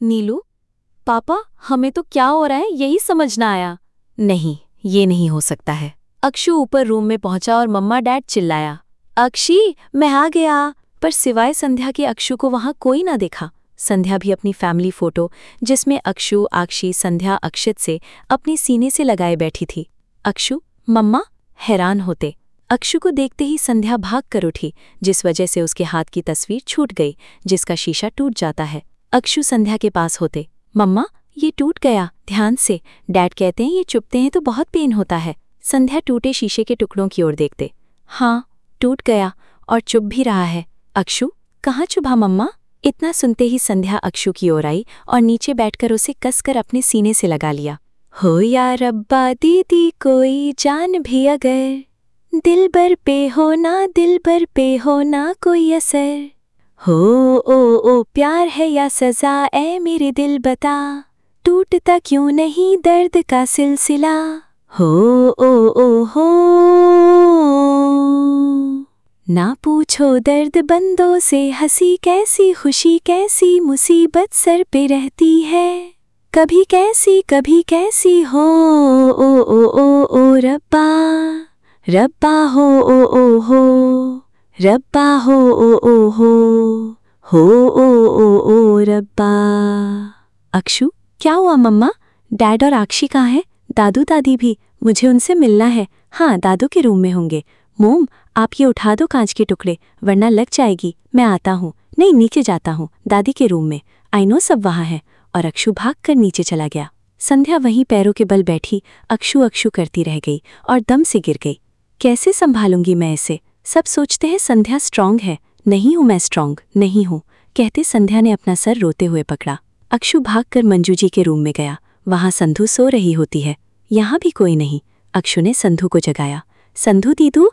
नीलू, पापा हमें तो क्या हो रहा है यही समझ ना आया। नहीं, ये नहीं हो सकता है। अक्षु ऊपर रूम में पहुंचा और मम्मा डैड चिल्लाया, अक्षी मैं आ गया। पर सिवाय संध्या के अक्षु को वहां कोई ना देखा। संध्या भी अपनी फैमिली फोटो जिसमें अक्षु, आक्षी, संध्या अक्षित से अपनी सीने से लगाए बैठी थी। अक्षु, मम्मा हैरान होते। अक्षु को देखते ही संध्या भाग कर उठी, जिस वजह से उसके हाथ की तस्वीर छूट गई, जिसका शीशा टूट जाता है। अक्षु संध्या के पास होते, मम्मा ये टूट गया, ध्यान से। डैड कहते हैं ये चुभते हैं तो बहुत पेन होता है। संध्या टूटे शीशे के टुकड़ों की ओर देखते, हाँ टूट गया और चुभ भी रहा है। अक्षु, कहाँ चुभा मम्मा? इतना सुनते ही संध्या अक्षु की ओर आई और नीचे बैठकर उसे कसकर अपने सीने से लगा लिया। हो या रब्बा दीदी कोई जान भी अगर, दिलबर पे हो ना, दिलबर पे हो ना कोई असर। हो ओ प्यार है या सजा ए मेरे दिल बता, टूटता क्यों नहीं दर्द का सिलसिला। हो ओ हो ना पूछो दर्द बंदों से, हंसी कैसी खुशी कैसी मुसीबत सर पे रहती है, कभी कैसी हो ओ रब्बा, रब्बा हो रब्बा हो रब्बा। अक्षु, क्या हुआ मम्मा? डैड और आक्षी कहाँ है? दादू दादी भी, मुझे उनसे मिलना है। हाँ, दादू के रूम में होंगे। मोम, आप ये उठा दो कांच के टुकड़े, वरना लग जाएगी। मैं आता हूँ। नहीं, नीचे जाता हूँ, दादी के रूम में। आई नो सब वहाँ है। और अक्षु भाग कर नीचे चला गया। संध्या वहीं पैरों के बल बैठी अक्षु अक्षु करती रह गई और दम से गिर गई। कैसे संभालूंगी मैं इसे? सब सोचते हैं संध्या स्ट्रांग है। नहीं हूँ मैं स्ट्रांग, नहीं हूँ, कहते संध्या ने अपना सर रोते हुए पकड़ा। अक्षु भागकर मंजू जी के रूम में गया। वहाँ संधू सो रही होती है। यहाँ भी कोई नहीं। अक्षु ने संधू को जगाया। संधू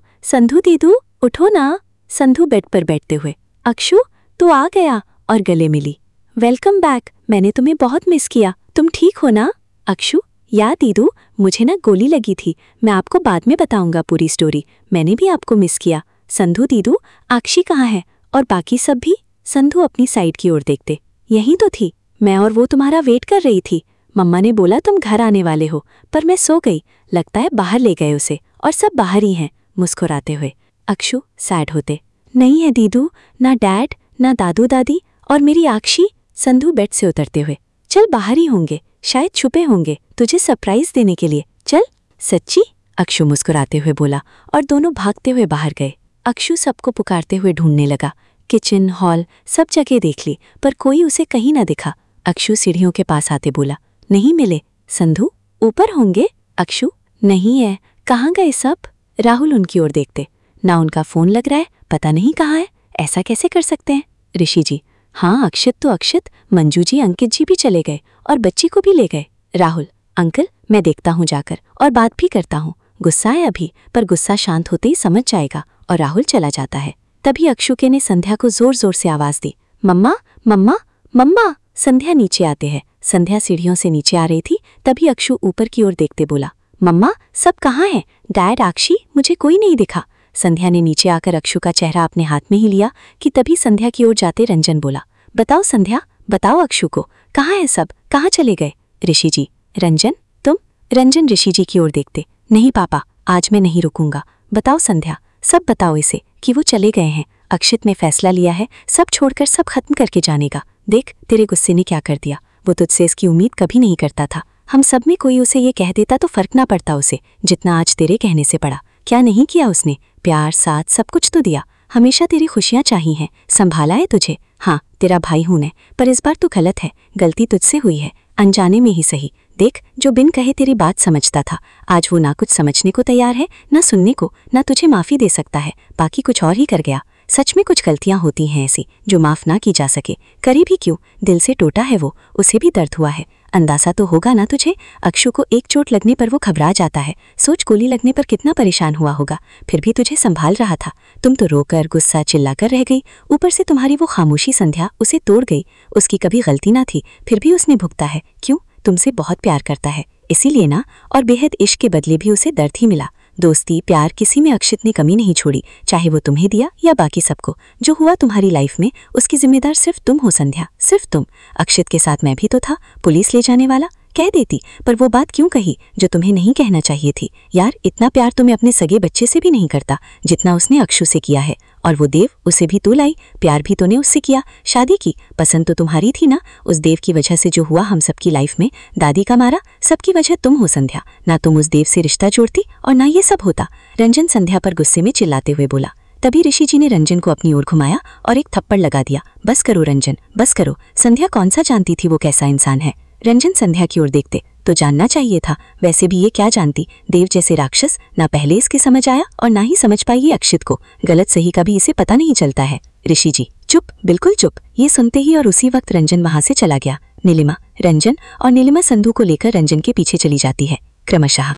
दीदू उठो ना। संधू बेड पर बैठते हुए, अक्षु तू आ गया, और गले मिली। वेलकम बैक, मैंने तुम्हें बहुत मिस किया। तुम ठीक हो ना? अक्षु, या दीदू, मुझे ना गोली लगी थी। मैं आपको बाद में बताऊंगा पूरी स्टोरी। मैंने भी आपको मिस किया। संधू दीदू, आक्षी कहाँ है और बाकी सब भी? संधू अपनी साइड की ओर देखते, यहीं तो थी मैं, और वो तुम्हारा वेट कर रही थी। मम्मा ने बोला तुम घर आने वाले हो, पर मैं सो गई। लगता है बाहर ले गए उसे, और सब बाहर ही हैं, मुस्कुराते हुए। अक्षु सैड होते, नहीं है दीदू, ना डैड, ना दादू दादी, और मेरी आक्षी। संधू बेड से उतरते हुए, चल बाहर ही होंगे, शायद छुपे होंगे तुझे सरप्राइज देने के लिए, चल। सच्ची? अक्षु मुस्कुराते हुए बोला, और दोनों भागते हुए बाहर गए। अक्षु सबको पुकारते हुए ढूंढने लगा। किचन, हॉल, सब जगह देख ली, पर कोई उसे कहीं ना दिखा। अक्षु सीढ़ियों के पास आते बोला, नहीं मिले। संधू, ऊपर होंगे। अक्षु, नहीं है, कहाँ गए सब? राहुल उनकी ओर देखते, ना उनका फोन लग रहा है, पता नहीं कहाँ है। ऐसा कैसे कर सकते हैं? ऋषि जी, हाँ अक्षित तो अक्षित, मंजू जी, अंकित जी भी चले गए, और बच्ची को भी ले गए। राहुल, अंकल मैं देखता हूँ जाकर, और बात भी करता हूँ। गुस्सा है अभी, पर गुस्सा शांत होते ही समझ जाएगा। और राहुल चला जाता है। तभी अक्षुके ने संध्या को जोर जोर से आवाज दी, मम्मा मम्मा मम्मा। संध्या नीचे आते हैं। संध्या सीढ़ियों से नीचे आ रही थी, तभी अक्षु ऊपर की ओर देखते बोला, मम्मा सब कहाँ हैं? डैड, आक्षी, मुझे कोई नहीं दिखा। संध्या ने नीचे आकर अक्षु का चेहरा अपने हाथ में ही लिया कि तभी संध्या की ओर जाते रंजन बोला, बताओ संध्या, बताओ अक्षु को, कहाँ है सब, कहाँ चले गए? ऋषि जी, रंजन तुम? रंजन ऋषि जी की ओर देखते, नहीं पापा, आज मैं नहीं रुकूंगा। बताओ संध्या, सब बताओ इसे कि वो चले गए हैं। अक्षित ने फैसला लिया है सब छोड़कर सब खत्म करके जाने का। देख तेरे गुस्से ने क्या कर दिया। वो तुझसे इसकी उम्मीद कभी नहीं करता था। हम सब में कोई उसे ये कह देता तो फर्क ना पड़ता उसे, जितना आज तेरे कहने से पड़ा। क्या नहीं किया उसने? प्यार, साथ, सब कुछ तो दिया। हमेशा तेरी खुशियाँ चाही हैं, संभाला है तुझे। हाँ तेरा भाई हूं मैं, पर इस बार तू गलत है। गलती तुझसे हुई है, अनजाने में ही सही। देख, जो बिन कहे तेरी बात समझता था, आज वो ना कुछ समझने को तैयार है, ना सुनने को, ना तुझे माफ़ी दे सकता है, बाकी कुछ और ही कर गया। सच में कुछ गलतियां होती हैं ऐसी जो माफ़ ना की जा सके। करी भी क्यों, दिल से टूटा है वो, उसे भी दर्द हुआ है। अंदाज़ा तो होगा ना तुझे। अक्षु को एक चोट लगने पर वो घबरा जाता है। सोच, गोली लगने पर कितना परेशान हुआ होगा, फिर भी तुझे संभाल रहा था। तुम तो रोकर, गुस्सा, चिल्लाकर रह गई। ऊपर से तुम्हारी वो खामोशी संध्या उसे तोड़ गई। उसकी कभी गलती ना थी, फिर भी उसने भुगता है। क्यों? तुमसे बहुत प्यार करता है, इसीलिए ना। और बेहद इश्क के बदले भी उसे दर्द ही मिला। दोस्ती, प्यार, किसी में अक्षित ने कमी नहीं छोड़ी, चाहे वो तुम्हें दिया या बाकी सबको। जो हुआ तुम्हारी लाइफ में उसकी जिम्मेदार सिर्फ तुम हो संध्या, सिर्फ तुम। अक्षित के साथ मैं भी तो था, पुलिस ले जाने वाला। कह देती, पर वो बात क्यों कही जो तुम्हें नहीं कहना चाहिए थी। यार, इतना प्यार तुम्हें अपने सगे बच्चे से भी नहीं करता जितना उसने अक्षु से किया है। और वो देव, उसे भी तू लाई, प्यार भी तूने उससे किया, शादी की, पसंद तो तुम्हारी थी ना। उस देव की वजह से जो हुआ हम सबकी लाइफ में, दादी का मारा, सबकी वजह तुम हो संध्या। ना तुम उस देव से रिश्ता जोड़ती और ना ये सब होता। रंजन संध्या पर गुस्से में चिल्लाते हुए बोला। तभी ऋषि जी ने रंजन को अपनी ओर घुमाया और एक थप्पड़ लगा दिया। बस करो रंजन, बस करो। संध्या कौन सा जानती थी वो कैसा इंसान है। रंजन संध्या की ओर देखते तो जानना चाहिए था, वैसे भी ये क्या जानती। देव जैसे राक्षस, ना पहले इसके समझ आया और ना ही समझ पाई ये अक्षित को। गलत सही का भी इसे पता नहीं चलता है। ऋषि जी चुप, बिल्कुल चुप। ये सुनते ही और उसी वक्त रंजन वहां से चला गया। नीलिमा, रंजन और नीलिमा संधू को लेकर रंजन के पीछे चली जाती है क्रमशः।